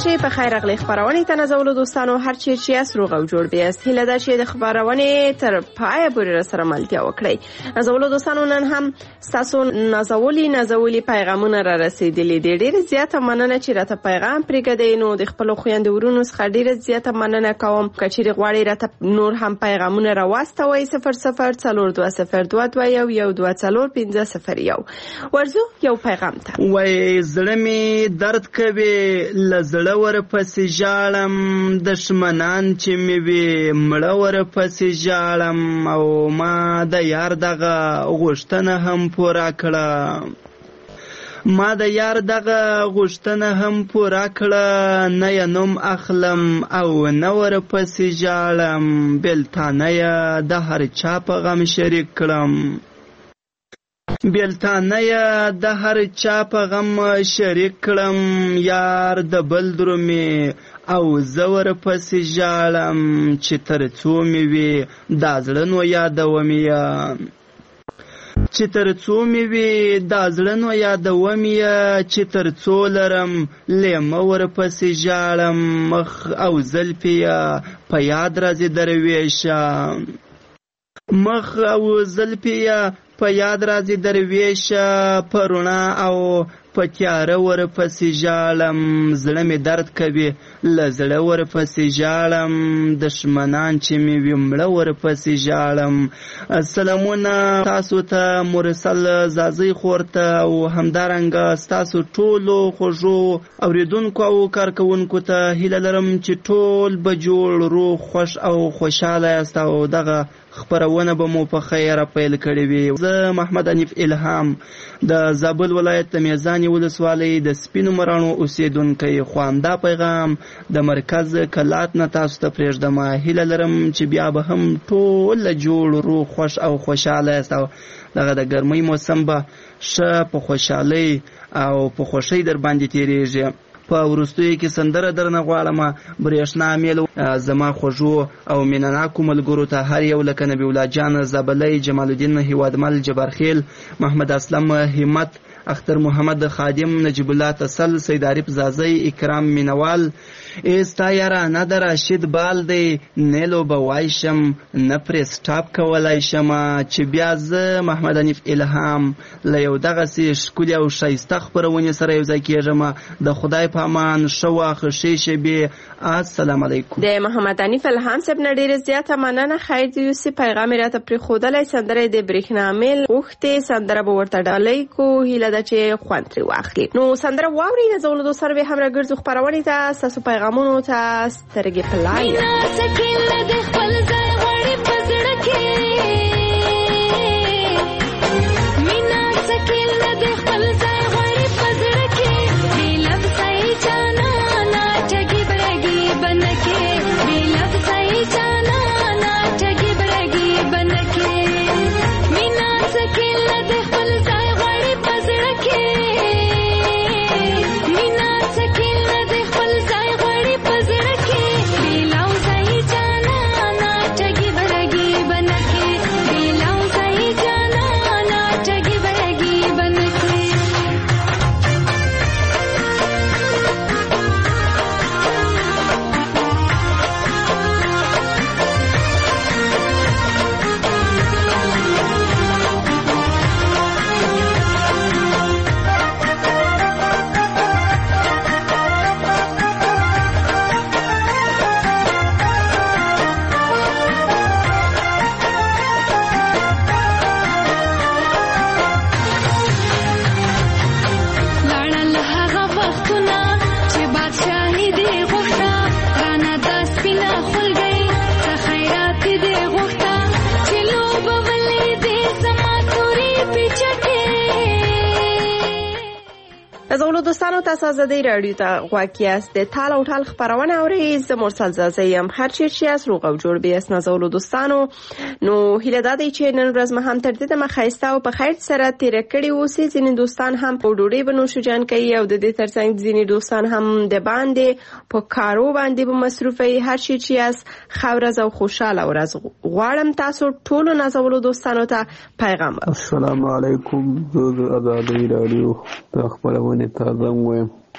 شي په خیر اغلی خبرونه تنازول دوستانو هر چی چې اس روغ او جوړ بیاست هله دا چې د خبرونه تر پای پورې سره ملتیا وکړي. نازول دوستانو نن هم تاسو نازولي نازولي پیغامونه را رسیدلي دي. ډیر زیاته مننه چې راته پیغام پرېږدئ. نو د خپل خويندو ورونو څخه ډیر زیاته مننه کوم. کچېرې غواړئ راته نور هم پیغامونه را واستوي صفر صفر څلور دوه صفر دوه دوه یو یو دوه څلور پنځه صفر یو. ورزو یو پیغام ته وای زړه می درد کوي لزړه ور پسې ژاړم دشمنان چې می وي مړه ور پسې ژاړم او ما د یار دغه غوښتنه هم پوره کړه ما د یار دغه غوښتنه هم پوره کړه نه یې نوم اخلم او نه ور پسې ژاړم بېلتانه یې د هر چا په غم شریک کړم بیلتانه یا د هر چا په غم شریک کړم یار د بل درومې او زور پسې ژاړم چې تر څو مې وي دا زړه نو یادوم یې چې تر څو مې وي دا زړه نو یادوم یې چې تر څو لرم لیمه ور پسې ژاړم مخ او زلفې یې په یاد راځي درویشه مخ او زلفې یې په یاد راځي درویشه په رڼا او په تیاره ور پسې ژاړم زړه مې درد کوي له زړه ور پسې ژاړم دشمنان چې مې وي مړه ور پسې ژاړم. سلامونه تاسو ته مرسل زازۍ خور ته او همدارنګه ستاسو ټولو خوږو اورېدونکو او کارکوونکو ته هیله لرم چې ټول به جوړ روغ خوښ او خوشحاله یاست او دغه خبرونه به مو په خیره پیل کړې وي. زه محمد حنیف الهام د زابل ولایت د میزانې ولسوالۍ د سپینو مراڼو اوسېدونکی خو همدا پیغام د مرکز کلات نه تاسو ته پرېږدم. هیله لرم چې بیا به هم ټول جوړ روغ خوښ او خوشحاله یاست او دغه د ګرمۍ موسم به ښه په خوشحالۍ او په خوښۍ در باندې تېرېږي. په وروستیو کې سندره درنه غواړم برېښنا میل زما خوږو او مینناکو ملګرو ته هر یو لکه نبی الله جان زابلی جمال الدین هیوادمل جبارخیل محمد اسلم همت اختر محمد خادم نجیب الله تسل سید عارف زازی اکرام مینوال استا یارانه د راشد بال دی نیلو به وایشم نه پرې سټاپ کولی شم چې بیا زه محمد حنیف الهام له یو دغسې ښکلي او ښایسته خپرونې سره یو ځای کېږم. د خدای په امان ښه وخت ښې شېبې. السلام علیکم. د محمد حنیف الهام صاحب نه ډېره زیاته مننه. خیر د یوسف پیغام یې راته پرېښودلی. سندره د برېښنا میل غوښتې سندره به ورته ډالۍ کو. هیله ده چې خوند ترې واخلي. نو سندره واورئ. د زولو دوستانو بیا هم راګرځو خپرونې ته. ستاسو پیغامونو ته سترګې په لایه زولو دوستانو تاسو آزادۍ رادیو ته غواړئ یاست د ټال او ټال خبرونه اورئ. زه مرسل زازۍ یم. هر چیرې چې یاست روغ او جوړ بیاست. زولو دوستانو نو هیله ده دی چې نن ورځ مو هم تر دې دمه ښایسته او په خیر سره تېره کړې اوسئ. ځینې دوستان هم په ډوډۍ به نوشجان کوي او د دې ترڅنګ ځینې دوستان هم د باندې په کارو باندې به مصروف وي. هر چیرې چې یاست ښه ورځ او خوشحاله ورځ غواړم تاسو ټولو نازولو دوستانو ته پیغام. السلام علیکم. زه د آزادۍ رادیو د خپرونې ته زنګ وایم.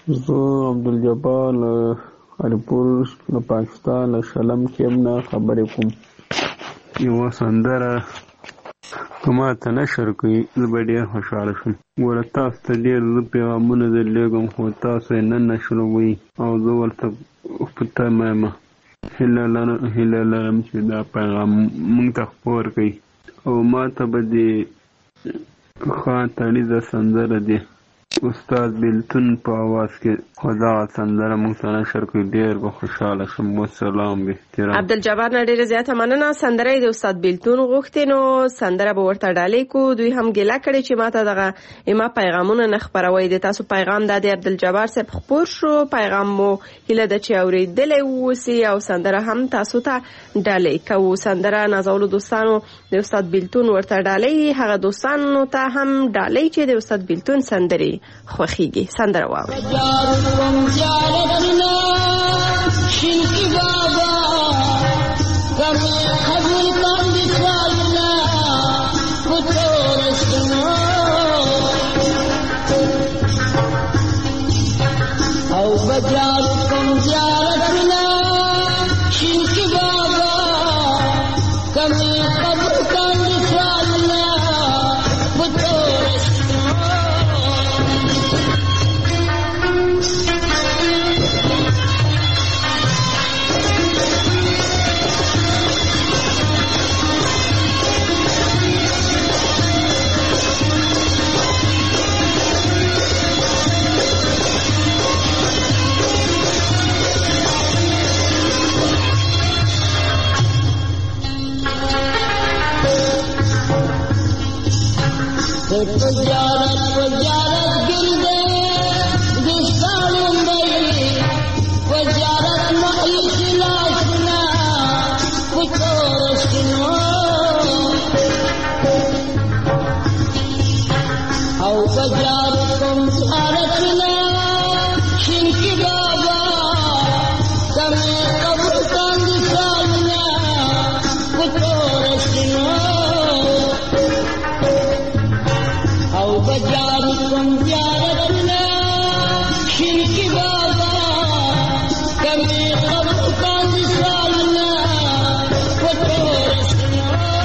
زه عبدالجبار له هریپور له پاکستان له شلم کې نه خبرې کوم. یوه سندره که ما ته نشر کوي زه به ډېر خوشحاله شم. ګوره تاسو ته ډېر زه پیغامونه درلېږم خو تاسو یې نه نشروئ او زه ورته په تمه یم. هیله لرم چې دا پیغام موږ ته خپور کړئ او ما ته به د ښه تړیزه سندره دی استاد بیلتون په اواز کې خو دغه سندره موږ ته نشر کړئ ډېر به خوشحاله شم. والسلام باحترام. عبدالجبار نه ډېره زیاته مننه. سندره د استاد بیلتون غوښتې نو سندره به ورته ډالۍ کو. دوی هم ګیله کړې چې ماته دغه ما پیغامونه نه خپروي. د تاسو پیغام دا دی عبدالجبار صاحب خپور شو. پیغام مو هیله ده چې اورېدلی واوسي او سندره هم تاسو ته ډالۍ کوو. سندره نازولو دوستانو د استاد بیلتون ورته ډالۍ. هغه دوستانو ته هم ډالۍ چې د استاد بیلتون سندرې خوښیږي. سندره واورئ. او بجاركم زيارتنا شنك بابا كمي قبر كان لسالنا بطورشنا وزارت وزارت گردے دستان بئی وزارت مائی خلاسنا کتورشنا او وزارتكم زارتنا شنك بابا کمی قبر کان دسالنا کتورشنا او بجاركم زيارتنا شنك بابا كمي قبر كان دسالنا وتورثنا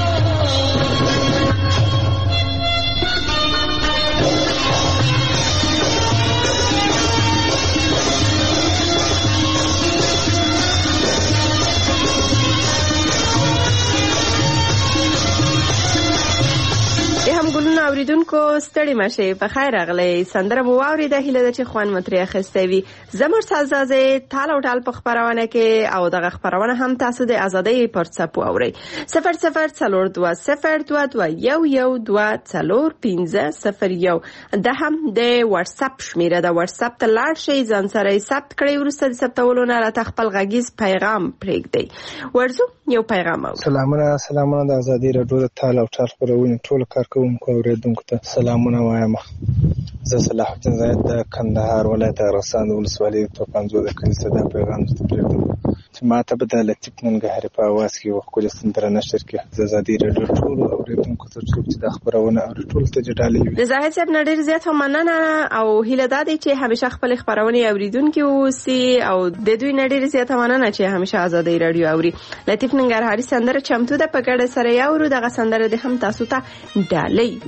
هم ګلونه اوریدونکو ستړي مشه په خیر راغلی. سندره مو واورېده. هیله ده چې خوند مو ترې اخیستی وي. زموږ سازازې تال او ټال په خپرونه کې او دغه خپرونه هم تاسو د ازادۍ پر څپو اورئ. صفر صفر څلور دوه صفر دوه دوه یو یو دوه څلور پنځه صفر یو. دا هم د واتساپ شمیره ده. واتساپ ته لاړ شئ، ځان سره یې ثبت کړئ. وروسته د ثبتولو نه راته خپل غږیز پیغام پرېږدئ. ورځو یو پیغام اورو. سلامونه سلامونه د ازادۍ راډیو د تال او ټال خپرونې ټول کارکوونکو اوریدونکو ته سلامونه وایم. زه صلاح الدین زاید د کندهار ولایت ارغستان ولسوالۍ توپنځو د کلي صدا پیغام درته پرېږدم چې ما ته به د لطیف ننګرهاري په اواز کې یوه ښکلې سندره نشر کړي. د ازادۍ راډیو ټولو اوریدونکو ته څوک چې دا خپرونه اوري ټولو ته ډالۍ وي. د زاهد صاحب نه ډېر زیاته مننه او هیله دا دی چې همیشه خپلې خپرونې اوریدونکي واوسي او د دوی نه ډېر زیاته مننه چې همیشه ازادۍ راډیو اوري. لطیف ننګرهاري سندره چمتو ده، په ګډه سره یې اورو. دغه سندره دې هم تاسو ته ډالۍ وي.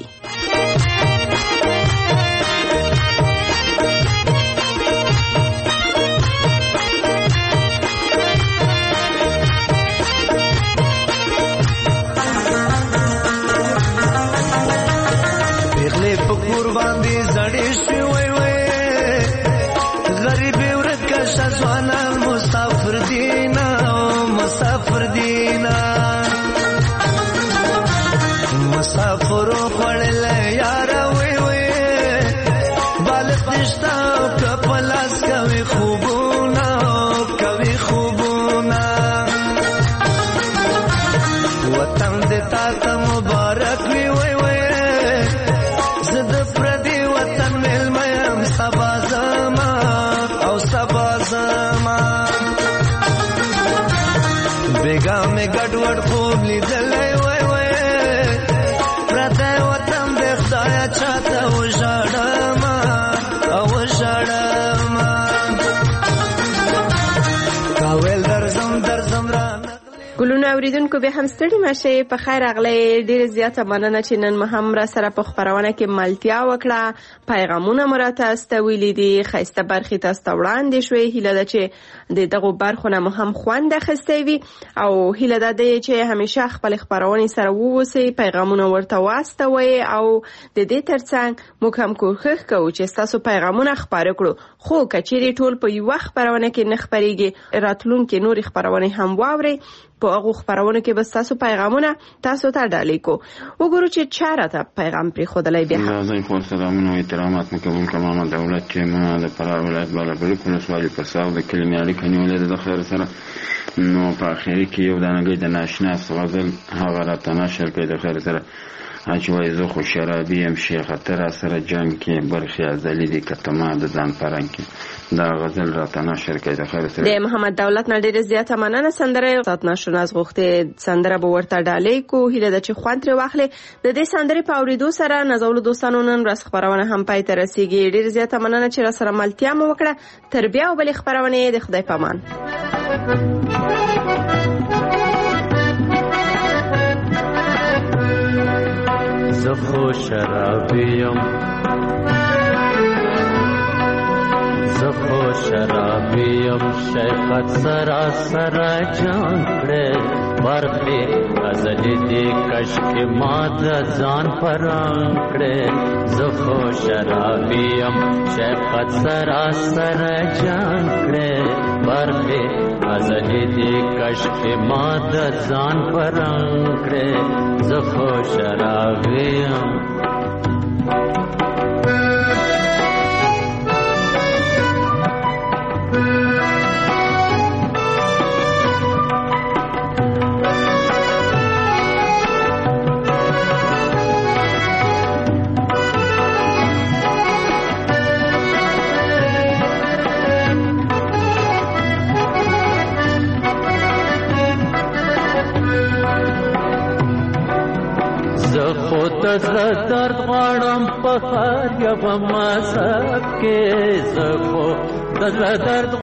پیغلې په کور باندې زړې شوې وې، غریبې ورکه شه ځوانان مسافر دینا مسافر دینا مسافرو خوړلې یاره وې وې بالغ نشته که په لاس کوي خوبونه کوي خوبونه. وطن دې تا ته مبارک وي وې وې زه د پردي وطن مېلمه یم سبا زما او سبا زما. بیګا مې ګډوډ خوب لیدلی وای وای پردی وطن دې خدایه چاته وژاړمه او وژاړمه. ګلونه اوریدونکو به هم ستړي مشه په خیر اغلی ډیر زیاته مننه چې نن هم را سره په خبرونه کې ملتیا وکړه پیغامونه مراته استویلې دي خسته برخې تاسو وړاندې شوې هیله ده چې د دغه برخونه هم خوند اخیستی وي او هیله ده چې همیشه خپل خبرونه سره ووسی پیغامونه ورته واستوي او د دې ترڅنګ موږ هم کوښښ کوو چې تاسو پیغامونه خبرې کړو خو کچېری ټول په یو وخت خبرونه کې نه خبريږي راتلونکو نوري خبرونه هم واوري په هغه خبرونه کې بس تاسو پیغامونه تاسو ته ډالې کو وګورو چې چارته پیغام پر خودلای بیا زه خو سلامونه او احترامات مکمل کوم دولت چې ما د فرار ولایت بالا په سوالي پر ساو د کلمې اړیکه نیولې د خیر سره نو په اخر کې یو دانګي د ناشنا غزل هغه راته نشر کې د خیر سره اجوای زه خو شرابي ام شیخ تر سره جنگ کې برخي ازلی دي کتما د ځان پرنګ کې دا غزل راته نشر کې د خیر سره د محمد دولت نه ډیره زیاته مننه سندره تات نشر از غوخته سندره به ورته ډالې کو هیله د چ خوان تر واخلې د دې سندره په اوریدو سره نزول دوستانو نن رس خبرونه هم پای ته رسیدي ډیره زیاته مننه چې را سره ملتیا مو وکړه تربیه او بل خبرونه د خدای پامان زخو شرابیم زخو شرابیم شیخت سرا سرا جان کړه برخي ازلی دی کشک ماد ځان پران کړه زخو شرابیم شیخت سرا سرا جان کړه برخي ازلی دی کشک ماد ځان پران کړه زخو شرابیم زه درد غواړم په هر یو مذهب کې زه خو د درد